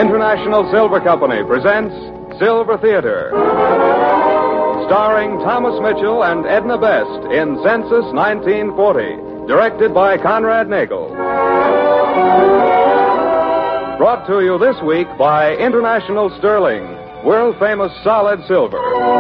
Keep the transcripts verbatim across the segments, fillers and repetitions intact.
International Silver Company presents Silver Theater. Starring Thomas Mitchell and Edna Best in Census nineteen forty. Directed by Conrad Nagel. Brought to you this week by International Sterling, world-famous solid silver.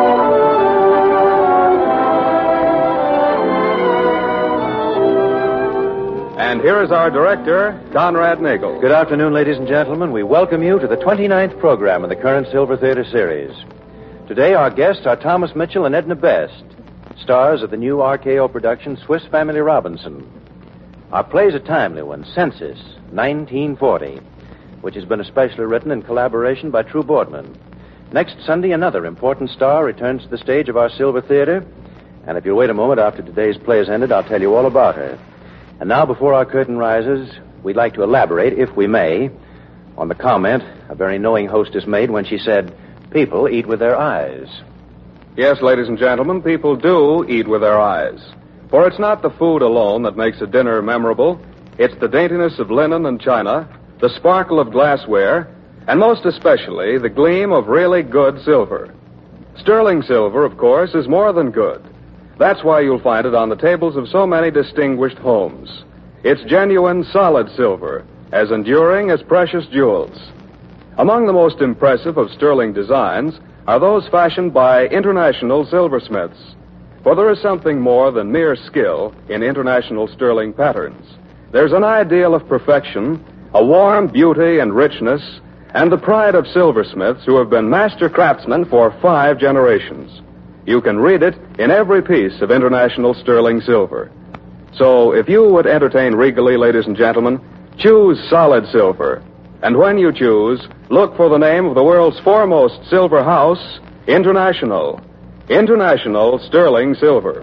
And here is our director, Conrad Nagel. Good afternoon, ladies and gentlemen. We welcome you to the twenty-ninth program in the current Silver Theater series. Today, our guests are Thomas Mitchell and Edna Best, stars of the new R K O production Swiss Family Robinson. Our play is a timely one, Census, nineteen forty, which has been especially written in collaboration by True Boardman. Next Sunday, another important star returns to the stage of our Silver Theater, and if you'll wait a moment after today's play has ended, I'll tell you all about her. And now, before our curtain rises, we'd like to elaborate, if we may, on the comment a very knowing hostess made when she said, people eat with their eyes. Yes, ladies and gentlemen, people do eat with their eyes. For it's not the food alone that makes a dinner memorable. It's the daintiness of linen and china, the sparkle of glassware, and most especially the gleam of really good silver. Sterling silver, of course, is more than good. That's why you'll find it on the tables of so many distinguished homes. It's genuine, solid silver, as enduring as precious jewels. Among the most impressive of sterling designs are those fashioned by international silversmiths. For there is something more than mere skill in international sterling patterns. There's an ideal of perfection, a warm beauty and richness, and the pride of silversmiths who have been master craftsmen for five generations. You can read it in every piece of international sterling silver. So if you would entertain regally, ladies and gentlemen, choose solid silver. And when you choose, look for the name of the world's foremost silver house, International. International Sterling Silver.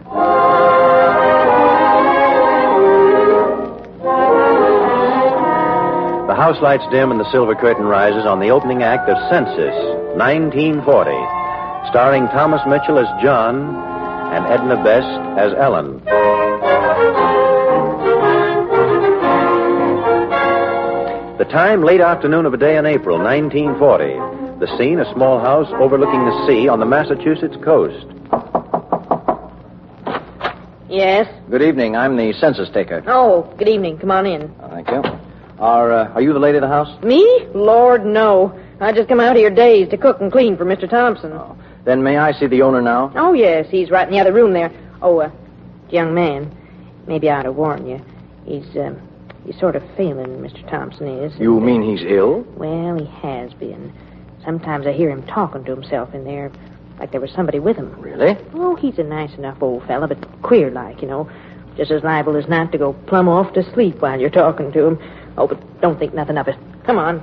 The house lights dim and the silver curtain rises on the opening act of Census, nineteen forty, starring Thomas Mitchell as John and Edna Best as Ellen. The time, late afternoon of a day in April, nineteen forty. The scene, a small house overlooking the sea on the Massachusetts coast. Yes? Good evening. I'm the census taker. Oh, good evening. Come on in. Oh, thank you. Are, uh, are you the lady of the house? Me? Lord, no. I just come out here days to cook and clean for Mister Thompson. Oh. Then may I see the owner now? Oh, yes. He's right in the other room there. Oh, uh, young man, maybe I ought to warn you. He's, um, he's sort of failing, Mister Thompson is. You mean he's ill? Well, he has been. Sometimes I hear him talking to himself in there, like there was somebody with him. Really? Oh, he's a nice enough old fella, but queer-like, you know. Just as liable as not to go plumb off to sleep while you're talking to him. Oh, but don't think nothing of it. Come on.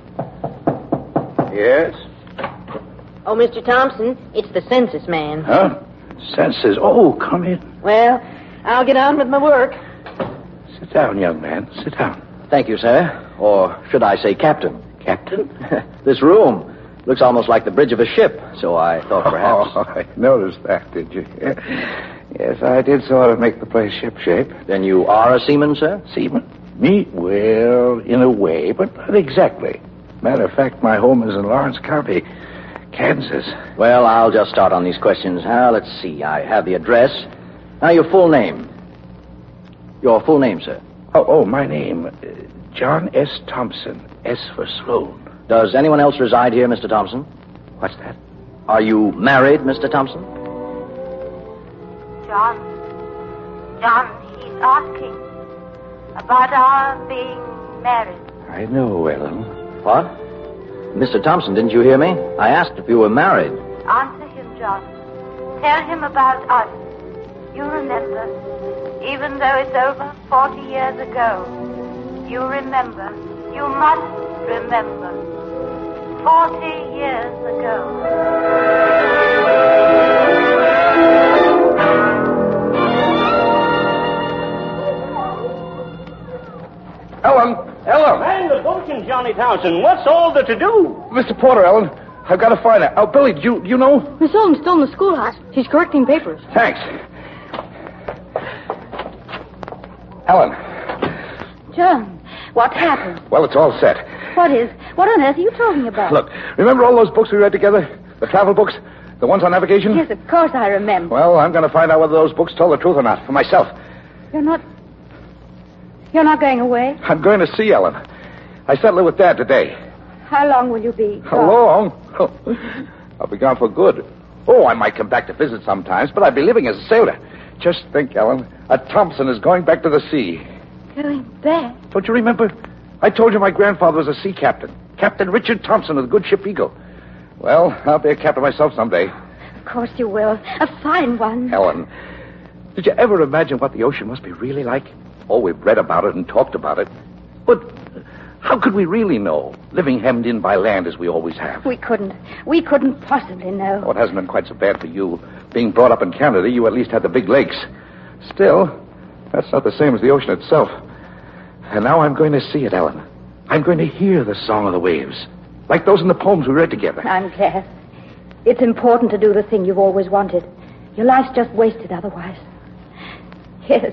Yes? Oh, Mister Thompson, it's the census man. Huh? Census? Oh, come in. Well, I'll get on with my work. Sit down, young man. Sit down. Thank you, sir. Or should I say captain? Captain? This room looks almost like the bridge of a ship, so I thought perhaps... Oh, I noticed that, did you? Yes, I did sort of make the place ship-shape. Then you are a seaman, sir? Seaman? Me? Well, in a way, but not exactly. Matter of fact, my home is in Lawrence County, Kansas. Well, I'll just start on these questions. Now, let's see. I have the address. Now, your full name. Your full name, sir. Oh, oh, my name, uh, John S. Thompson. S for Sloan. Does anyone else reside here, Mister Thompson? What's that? Are you married, Mister Thompson? John. John, he's asking about our being married. I know, Ellen. What? Mister Thompson, didn't you hear me? I asked if you were married. Answer him, John. Tell him about us. You remember, even though it's over forty years ago, you remember. You must remember. Forty years ago. Ellen! Ellen! And the fortune, Johnny Townsend. What's all the to-do? Mister Porter, Ellen. I've got to find out. Oh, Billy, do you, do you know? Miss Ellen's still in the schoolhouse. She's correcting papers. Thanks. Ellen. John, what happened? Well, it's all set. What is? What What on earth are you talking about? Look, remember all those books we read together? The travel books? The ones on navigation? Yes, of course I remember. Well, I'm going to find out whether those books tell the truth or not, for myself. You're not... You're not going away? I'm going to see Ellen. I settled it with Dad today. How long will you be How long? I'll be gone for good. Oh, I might come back to visit sometimes, but I'd be living as a sailor. Just think, Ellen, a Thompson is going back to the sea. Going back? Don't you remember? I told you my grandfather was a sea captain. Captain Richard Thompson of the good ship Eagle. Well, I'll be a captain myself someday. Of course you will. A fine one. Ellen, did you ever imagine what the ocean must be really like? Oh, we've read about it and talked about it. But how could we really know, living hemmed in by land as we always have? We couldn't. We couldn't possibly know. Oh, it hasn't been quite so bad for you. Being brought up in Canada, you at least had the big lakes. Still, that's not the same as the ocean itself. And now I'm going to see it, Ellen. I'm going to hear the song of the waves, like those in the poems we read together. I'm glad. It's important to do the thing you've always wanted. Your life's just wasted otherwise. Yes.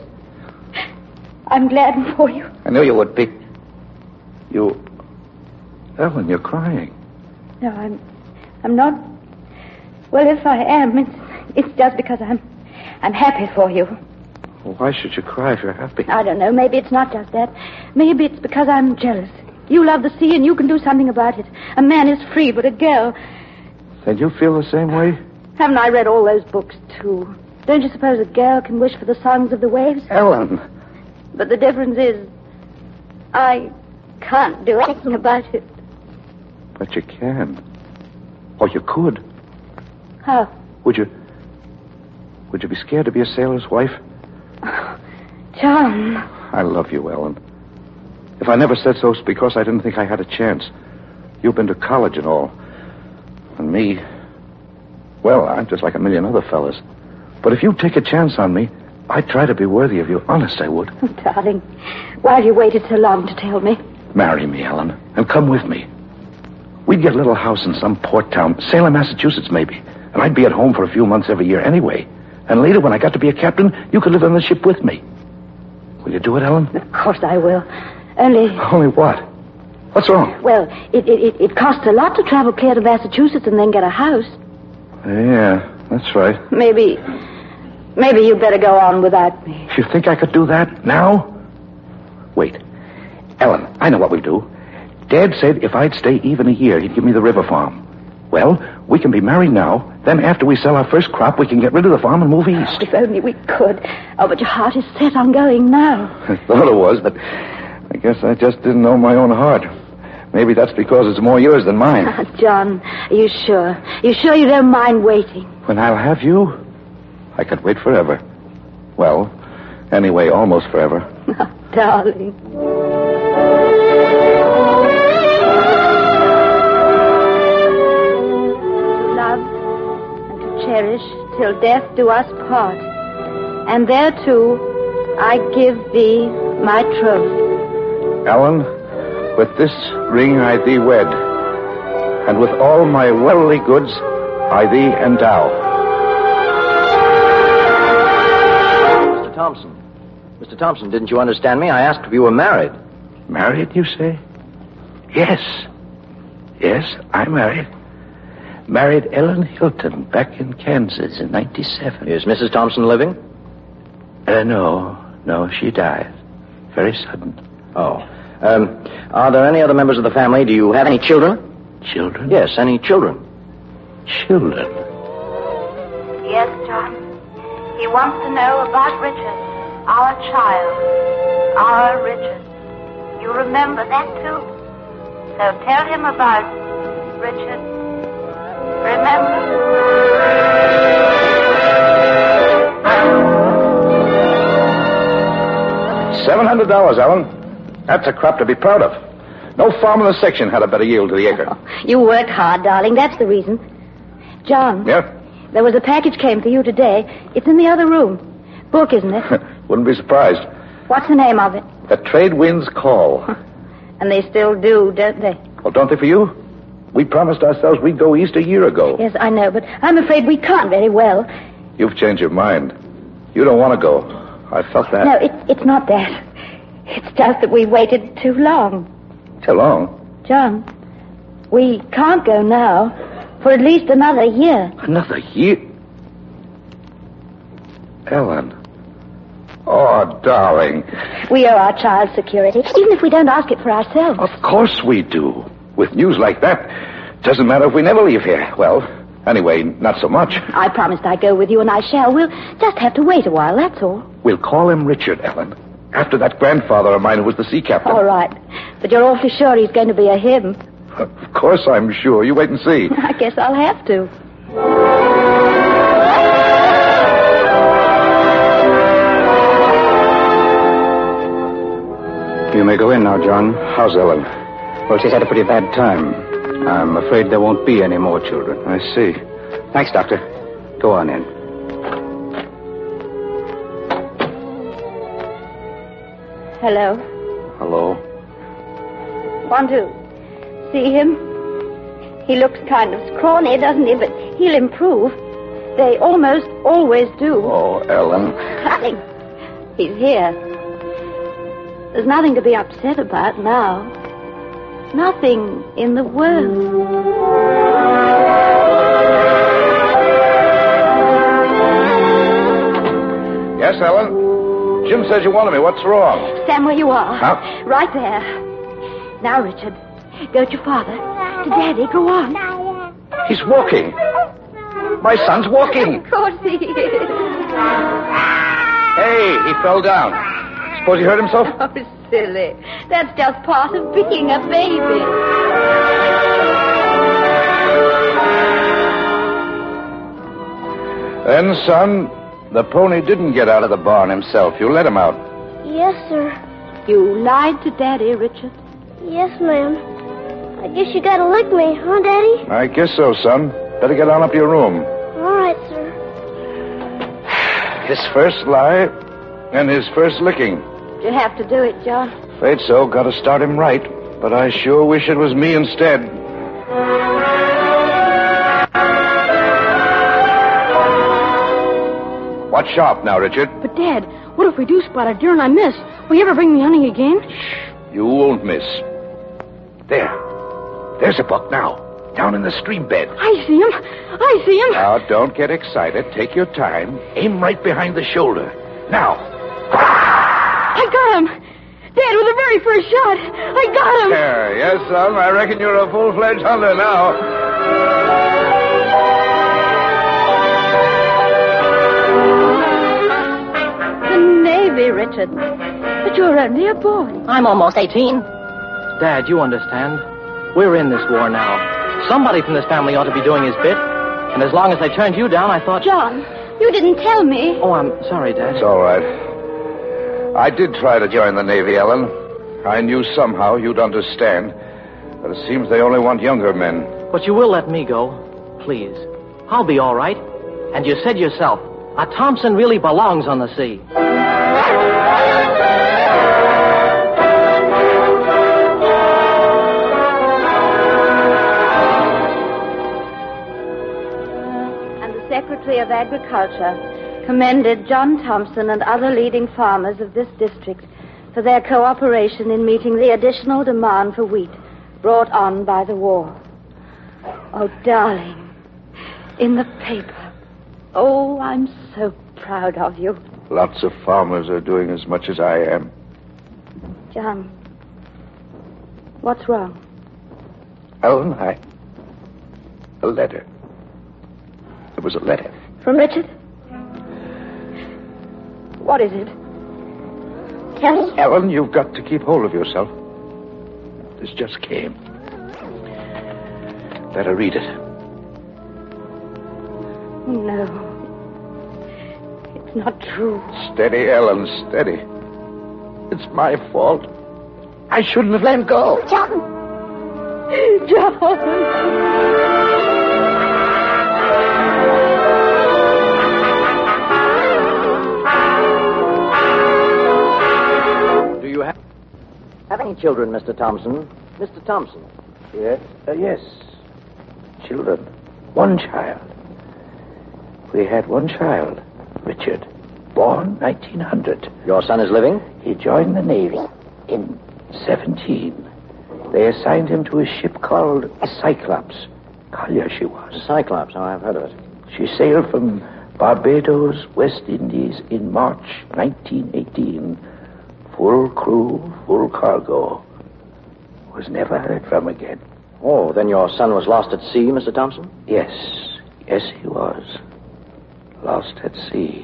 I'm glad for you. I knew you would be. You... Ellen, you're crying. No, I'm... I'm not... Well, if I am, it's, it's just because I'm... I'm happy for you. Well, why should you cry if you're happy? I don't know. Maybe it's not just that. Maybe it's because I'm jealous. You love the sea and you can do something about it. A man is free, but a girl... Then you feel the same way? Haven't I read all those books, too? Don't you suppose a girl can wish for the songs of the waves? Ellen... But the difference is, I can't do anything about it. But you can. Or you could. How? Would you... Would you be scared to be a sailor's wife? Oh, John. I love you, Ellen. If I never said so, it's because I didn't think I had a chance. You've been to college and all. And me... Well, I'm just like a million other fellas. But if you take a chance on me... I'd try to be worthy of you. Honest, I would. Oh, darling, why have you waited so long to tell me? Marry me, Ellen, and come with me. We'd get a little house in some port town, Salem, Massachusetts, maybe. And I'd be at home for a few months every year anyway. And later, when I got to be a captain, you could live on the ship with me. Will you do it, Ellen? Of course I will. Only... Only what? What's wrong? Well, it, it, it, it costs a lot to travel clear to Massachusetts and then get a house. Yeah, that's right. Maybe... Maybe you'd better go on without me. You think I could do that now? Wait. Ellen, I know what we'll do. Dad said if I'd stay even a year, he'd give me the river farm. Well, we can be married now. Then after we sell our first crop, we can get rid of the farm and move east. Oh, if only we could. Oh, but your heart is set on going now. I thought it was, but I guess I just didn't know my own heart. Maybe that's because it's more yours than mine. Oh, John, are you sure? Are you sure you don't mind waiting? When I'll have you... I could wait forever. Well, anyway, almost forever. Oh, darling. To love and to cherish till death do us part. And thereto I give thee my troth. Ellen, with this ring I thee wed, and with all my worldly goods I thee endow. Thompson. Mister Thompson, didn't you understand me? I asked if you were married. Married, you say? Yes. Yes, I'm married. Married Ellen Hilton back in Kansas in ninety-seven. Is Missus Thompson living? Uh, no. No, she died. Very sudden. Oh. Um, are there any other members of the family? Do you have any children? Children? Yes, any children. Children? Yes, John. He wants to know about Richard, our child, our Richard. You remember that, too? So tell him about Richard. Remember? Seven hundred dollars, Ellen. That's a crop to be proud of. No farm in the section had a better yield to the acre. Oh, you work hard, darling. That's the reason. John. Yeah? There was a package came for you today. It's in the other room. Book, isn't it? Wouldn't be surprised. What's the name of it? The Trade Winds Call. And they still do, don't they? Well, don't they for you? We promised ourselves we'd go east a year ago. Yes, I know, but I'm afraid we can't very well. You've changed your mind. You don't want to go. I felt that. No, it, it's not that. It's just that we waited too long. Too long? John, We can't go now for at least another year. Another year? Ellen. Oh, darling. We owe our child security, even if we don't ask it for ourselves. Of course we do. With news like that, doesn't matter if we never leave here. Well, anyway, not so much. I promised I'd go with you, and I shall. We'll just have to wait a while, that's all. We'll call him Richard, Ellen. After that grandfather of mine who was the sea captain. All right. But you're awfully sure he's going to be a him. Of course I'm sure. You wait and see. I guess I'll have to. You may go in now, John. How's Ellen? Well, she's had a pretty bad time. I'm afraid there won't be any more children. I see. Thanks, Doctor. Go on in. Hello. Hello. Want to see him? He looks kind of scrawny, doesn't he? But he'll improve. They almost always do. Oh, Ellen. Darling, he's here. There's nothing to be upset about now. Nothing in the world. Yes, Ellen? Jim says you wanted me. What's wrong? Stand where you are. Huh? Right there. Now, Richard, go to your father. To Daddy. Go on. He's walking. My son's walking. Of course he is. Hey, he fell down. Suppose he hurt himself? Oh, silly. That's just part of being a baby. Then, son, the pony didn't get out of the barn himself. You let him out. Yes, sir. You lied to Daddy, Richard. Yes, ma'am. I guess you gotta lick me, huh, Daddy? I guess so, son. Better get on up to your room. All right, sir. His first lie and his first licking. You have to do it, John. Afraid so. Got to start him right. But I sure wish it was me instead. Watch sharp now, Richard. But, Dad, what if we do spot a deer and I miss? Will you ever bring me hunting again? Shh. You won't miss. There. There's a buck now. Down in the stream bed. I see him. I see him. Now, don't get excited. Take your time. Aim right behind the shoulder. Now. I got him. Dad, with the very first shot. I got him. There. Yes, son. I reckon you're a full-fledged hunter now. The Navy, Richard. But you're only a boy. I'm almost eighteen. Dad, you understand. We're in this war now. Somebody from this family ought to be doing his bit. And as long as they turned you down, I thought... John, you didn't tell me. Oh, I'm sorry, Dad. It's all right. I did try to join the Navy, Ellen. I knew somehow you'd understand. But it seems they only want younger men. But you will let me go. Please. I'll be all right. And you said yourself, a Thompson really belongs on the sea. And the Secretary of Agriculture commended John Thompson and other leading farmers of this district for their cooperation in meeting the additional demand for wheat brought on by the war. Oh, darling, in the paper. Oh, I'm so proud of you. Lots of farmers are doing as much as I am. John, what's wrong? Ellen, I... A letter. It was a letter. From Richard? What is it? Tell me. Ellen, you've got to keep hold of yourself. This just came. Better read it. No. It's not true. Steady, Ellen, steady. It's my fault. I shouldn't have let him go. John. John. Have any children, Mister Thompson? Mister Thompson? Yes, uh, yes. Children. One child. We had one child, Richard, born nineteen hundred. Your son is living? He joined the Navy in seventeen. They assigned him to a ship called a Cyclops. Collier she was. A Cyclops, oh, I've heard of it. She sailed from Barbados, West Indies, in March nineteen eighteen. Full crew, full cargo. Was never heard from again. Oh, then your son was lost at sea, Mister Thompson? Yes. Yes, he was. Lost at sea.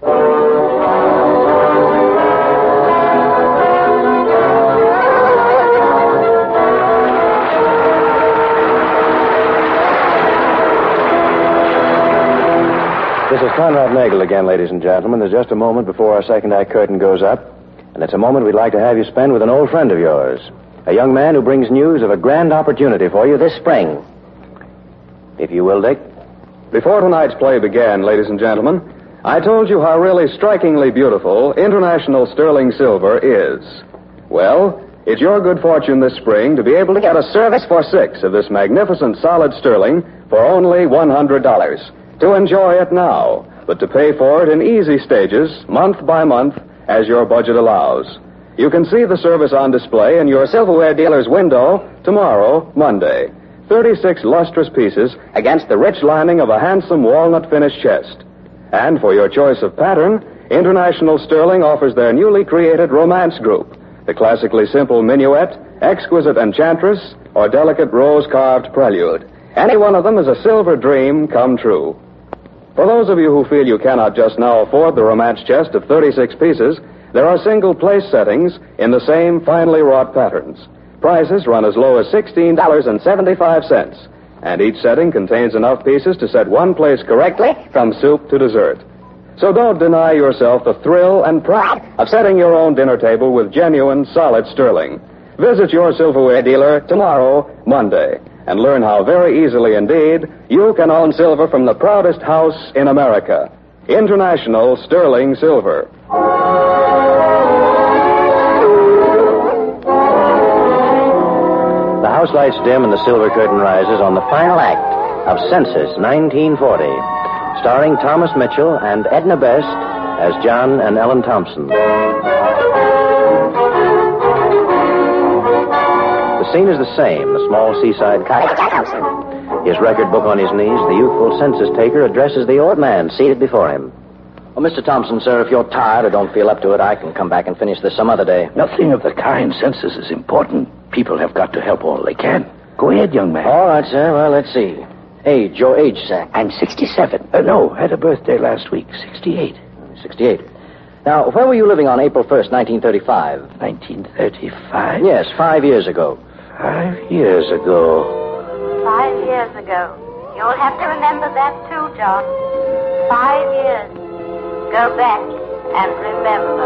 This is Conrad Nagel again, ladies and gentlemen. There's just a moment before our second act curtain goes up, and it's a moment we'd like to have you spend with an old friend of yours, a young man who brings news of a grand opportunity for you this spring. If you will, Dick. Before tonight's play began, ladies and gentlemen, I told you how really strikingly beautiful International Sterling Silver is. Well, it's your good fortune this spring to be able to get a service for six of this magnificent solid sterling for only one hundred dollars. To enjoy it now, but to pay for it in easy stages, month by month, as your budget allows. You can see the service on display in your silverware dealer's window tomorrow, Monday. thirty-six lustrous pieces against the rich lining of a handsome walnut-finished chest. And for your choice of pattern, International Sterling offers their newly created Romance Group, the classically simple minuet, exquisite enchantress, or delicate rose-carved prelude. Any one of them is a silver dream come true. For those of you who feel you cannot just now afford the romance chest of thirty-six pieces, there are single place settings in the same finely wrought patterns. Prices run as low as sixteen dollars and seventy-five cents, and each setting contains enough pieces to set one place correctly from soup to dessert. So don't deny yourself the thrill and pride of setting your own dinner table with genuine, solid sterling. Visit your silverware dealer tomorrow, Monday, and learn how very easily indeed you can own silver from the proudest house in America, International Sterling Silver. The house lights dim and the silver curtain rises on the final act of Census nineteen forty, starring Thomas Mitchell and Edna Best as John and Ellen Thompson. The scene is the same, the small seaside cottage. His record book on his knees, the youthful census taker addresses the old man seated before him. Well, Mister Thompson, sir, if you're tired or don't feel up to it, I can come back and finish this some other day. Nothing of the kind. Census is important. People have got to help all they can. Go ahead, young man. All right, sir. Well, let's see. Age, your age, sir. I'm sixty-seven. Uh, no, had a birthday last week. sixty-eight. sixty-eight. Now, where were you living on April first, nineteen thirty-five? nineteen thirty-five? Yes, five years ago. Five years ago. Five years ago. You'll have to remember that, too, John. Five years. Go back and remember.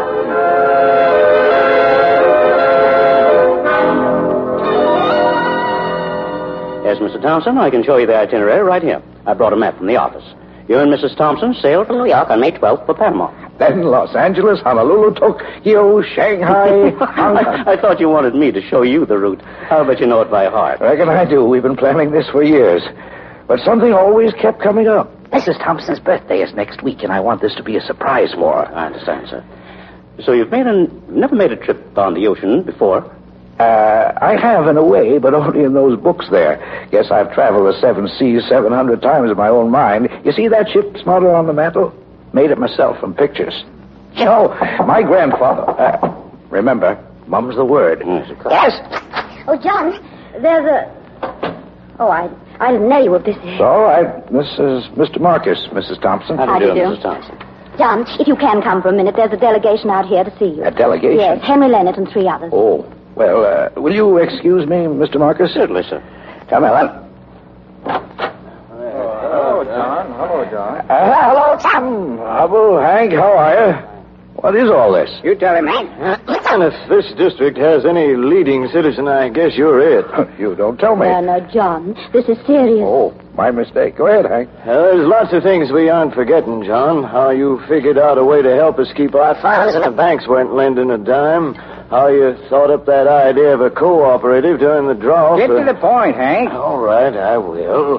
Yes, Mister Thompson, I can show you the itinerary right here. I brought a map from the office. You and Missus Thompson sailed from New York on May twelfth for Panama. Then Los Angeles, Honolulu, Tokyo, Shanghai. I, I thought you wanted me to show you the route. I'll bet you know it by heart. Reckon I do. We've been planning this for years. But something always kept coming up. Missus Thompson's birthday is next week, and I want this to be a surprise for her. I understand, sir. So you've made a, never made a trip on the ocean before? Uh, I have in a way, but only in those books there. Guess I've traveled the seven seas seven hundred times in my own mind. You see that ship smothered on the mantel? Made it myself from pictures. You know, my grandfather... Uh, remember, mum's the word. Yes, yes. Oh, John, there's a... Oh, I, I didn't know you were busy. It's all right. This is Mister Marcus, Missus Thompson. How do you do, Missus Thompson? John, if you can come for a minute, there's a delegation out here to see you. A delegation? Yes, Henry Leonard and three others. Oh, well, uh, will you excuse me, Mister Marcus? Certainly, sir. Come, Ellen. Hello, John. Hello, John. Uh, hello, Tom. Hubble, Hank, how are you? What is all this? You tell him, Hank. And if this district has any leading citizen, I guess you're it. You don't tell me. No, no, John. This is serious. Oh, my mistake. Go ahead, Hank. Uh, there's lots of things we aren't forgetting, John. How you figured out a way to help us keep our funds and the banks weren't lending a dime. How you thought up that idea of a cooperative during the drought. Get uh, to the point, Hank. All right, I will.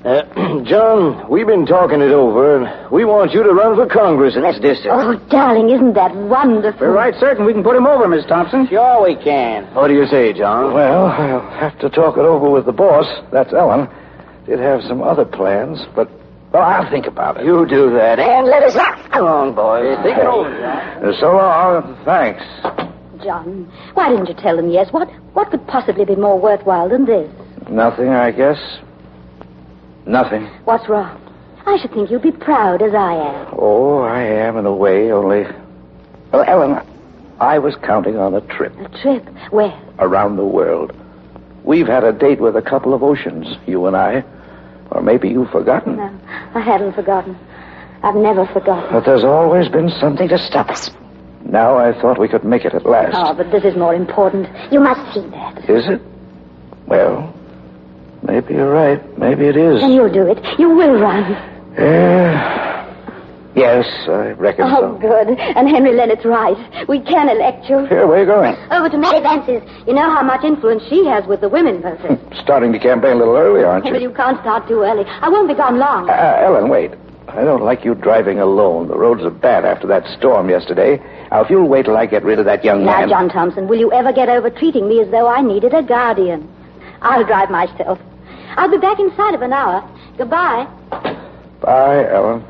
Uh, John, we've been talking it over, and we want you to run for Congress in this district. Oh, darling, isn't that wonderful? We're right certain we can put him over, Miss Thompson. Sure we can. What do you say, John? Well, I'll have to talk it over with the boss. That's Ellen. Did have some other plans, but, well, I'll think about it. You do that, and let us out. Come on, boys. Think it over, John. Uh, so long. Thanks. John, why didn't you tell them yes? What, what could possibly be more worthwhile than this? Nothing, I guess. Nothing. What's wrong? I should think you'd be proud, as I am. Oh, I am in a way, only... Well, Ellen, I was counting on a trip. A trip? Where? Around the world. We've had a date with a couple of oceans, you and I. Or maybe you've forgotten. No, I haven't forgotten. I've never forgotten. But there's always been something to stop us. Now I thought we could make it at last. Oh, but this is more important. You must see that. Is it? Well, maybe you're right. Maybe it is. Then you'll do it. You will run. Uh, yes, I reckon Oh, so. good. And Henry Lennox's right. We can elect you. Here, where are you going? Over to Mary Vance's. You know how much influence she has with the women voters. Starting the campaign a little early, aren't you? But you can't start too early. I won't be gone long. Uh, Ellen, wait. I don't like you driving alone. The roads are bad after that storm yesterday. Now, if you'll wait till I get rid of that young Now, man... John Thompson, will you ever get over treating me as though I needed a guardian? I'll drive myself. I'll be back inside of an hour. Goodbye. Bye, Ellen.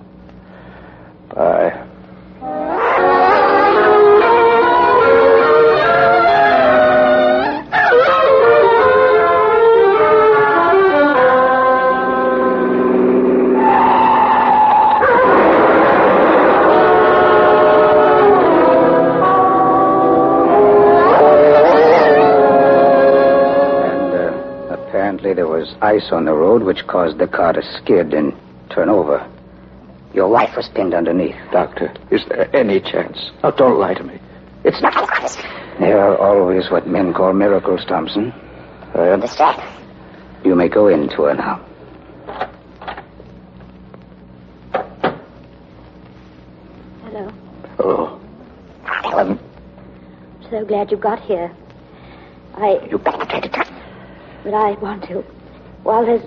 Bye. There was ice on the road which caused the car to skid and turn over. Your wife was pinned underneath. Doctor, is there any chance? Oh, don't lie to me. It's not... There are always what men call miracles, Thompson. I understand. You may go in to her now. Hello. Hello. Ellen. So glad you got here. I... You better take it. But I want to. While there's...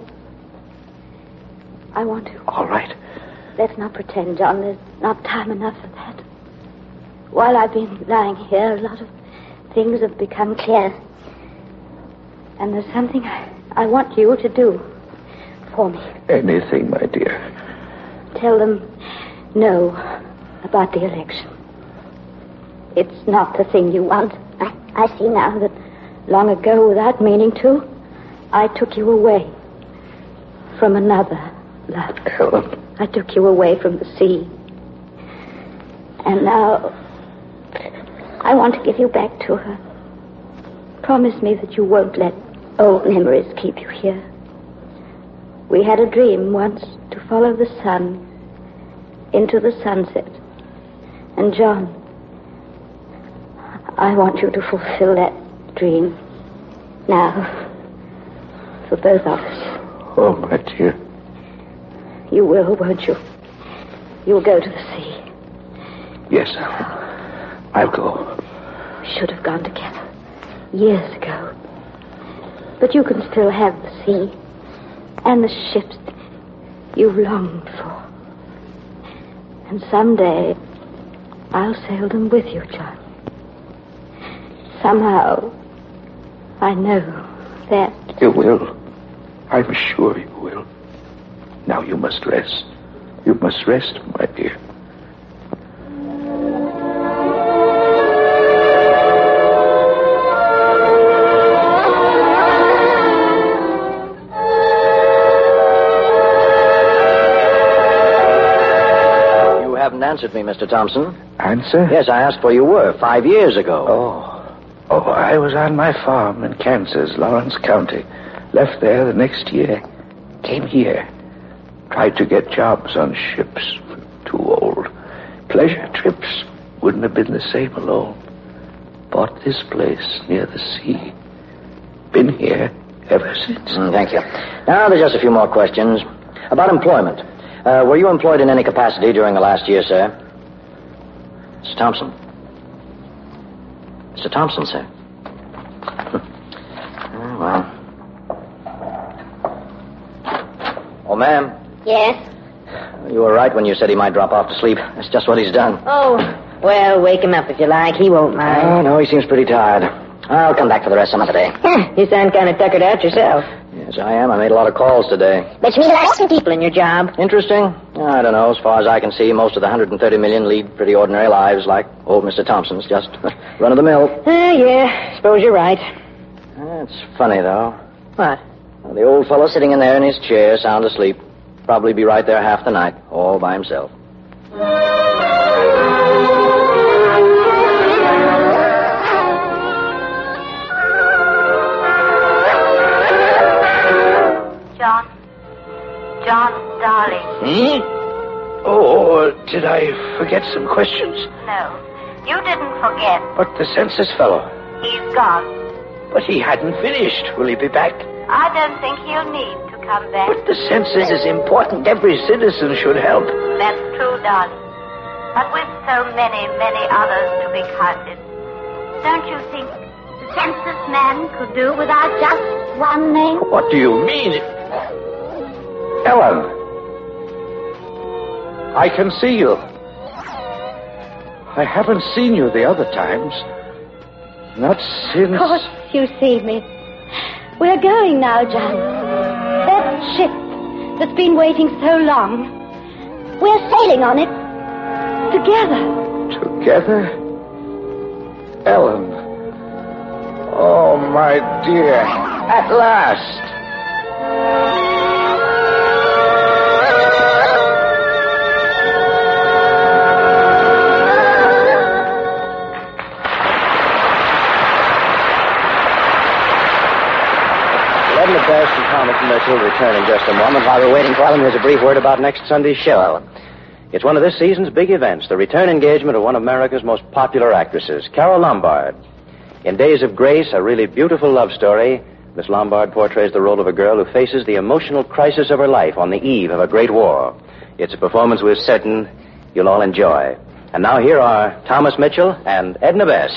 I want to. All right. Let's not pretend, John. There's not time enough for that. While I've been lying here, a lot of things have become clear. And there's something I, I want you to do for me. Anything, my dear. Tell them no about the election. It's not the thing you want. I, I see now that long ago, without meaning to, I took you away from another love. Ellen. I took you away from the sea. And now I want to give you back to her. Promise me that you won't let old memories keep you here. We had a dream once to follow the sun into the sunset. And John, I want you to fulfill that dream now. For both of us. Oh, my dear. You will, won't you? You'll go to the sea. Yes, Ellen. I'll go. We should have gone together years ago. But you can still have the sea and the ships you've longed for. And someday I'll sail them with you, John. Somehow I know that. You will. I'm sure you will. Now you must rest. You must rest, my dear. You haven't answered me, Mister Thompson. Answer? Yes, I asked where you were five years ago. Oh. Oh, I was on my farm in Kansas, Lawrence County. Left there the next year. Came here. Tried to get jobs on ships. Too old. Pleasure trips wouldn't have been the same alone. Bought this place near the sea. Been here ever since. Mm, thank you. Now, there's just a few more questions. About employment. Uh, were you employed in any capacity during the last year, sir? Mister Thompson. Mister Thompson, sir. Oh, well. Oh, ma'am. Yes? You were right when you said he might drop off to sleep. That's just what he's done. Oh, well, wake him up if you like. He won't mind. Oh, no, he seems pretty tired. I'll come back for the rest some other day. You sound kind of tuckered out yourself. Yes, I am. I made a lot of calls today. Bet you mean like some people in your job. Interesting? I don't know. As far as I can see, most of the one hundred thirty million lead pretty ordinary lives like old Mister Thompson's. Just run of the mill. Uh, yeah, suppose you're right. It's funny, though. What? Well, the old fellow sitting in there in his chair, sound asleep. Probably be right there half the night, all by himself. John. John, darling. Hmm? Oh, did I forget some questions? No, you didn't forget. But the census fellow. He's gone. But he hadn't finished. Will he be back? I don't think he'll need to come back. But the census is important. Every citizen should help. That's true, darling. But with so many, many others to be counted, don't you think the census man could do without just one name? What do you mean? Ellen. I can see you. I haven't seen you the other times. Not since... Of course you see me. We're going now, John. That ship that's been waiting so long. We're sailing on it. Together. Together? Ellen. Oh, my dear. At last. Edna Best and Thomas and Mitchell will return in just a moment. While we're waiting for them, here's a brief word about next Sunday's show. It's one of this season's big events, the return engagement of one of America's most popular actresses, Carole Lombard. In Days of Grace, a really beautiful love story, Miss Lombard portrays the role of a girl who faces the emotional crisis of her life on the eve of a great war. It's a performance we're certain you'll all enjoy. And now here are Thomas Mitchell and Edna Best.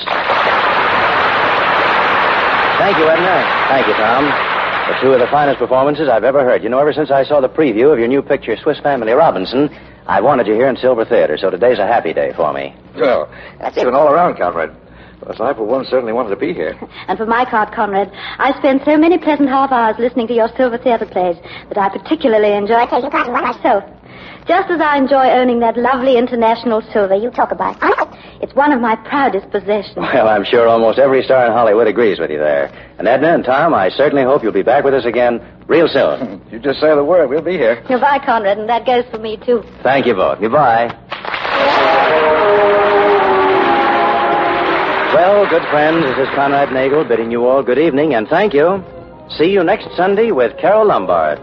Thank you, Edna. Thank you, Tom. They're two of the finest performances I've ever heard. You know, ever since I saw the preview of your new picture, Swiss Family Robinson, I wanted you here in Silver Theater, so today's a happy day for me. Well, that's even all around, Conrad. Well, I, for one, certainly wanted to be here. And for my part, Conrad, I spent so many pleasant half hours listening to your Silver Theater plays that I particularly enjoy taking part in one myself. Just as I enjoy owning that lovely international silver you talk about. It's one of my proudest possessions. Well, I'm sure almost every star in Hollywood agrees with you there. And Edna and Tom, I certainly hope you'll be back with us again real soon. You just say the word. We'll be here. Goodbye, Conrad, and that goes for me, too. Thank you both. Goodbye. Well, good friends, this is Conrad Nagel bidding you all good evening and thank you. See you next Sunday with Carole Lombard.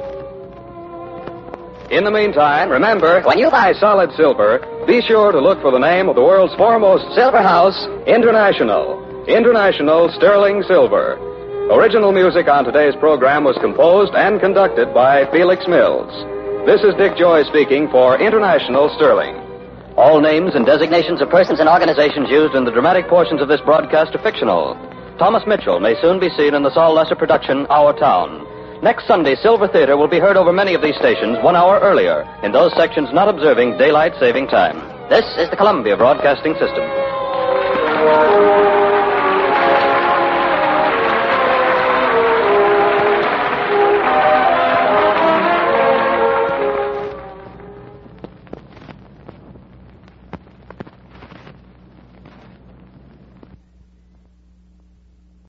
In the meantime, remember, when you buy solid silver, be sure to look for the name of the world's foremost silver house, International. International Sterling Silver. Original music on today's program was composed and conducted by Felix Mills. This is Dick Joy speaking for International Sterling. All names and designations of persons and organizations used in the dramatic portions of this broadcast are fictional. Thomas Mitchell may soon be seen in the Saul Lesser production, Our Town. Next Sunday, Silver Theater will be heard over many of these stations one hour earlier in those sections not observing daylight saving time. This is the Columbia Broadcasting System.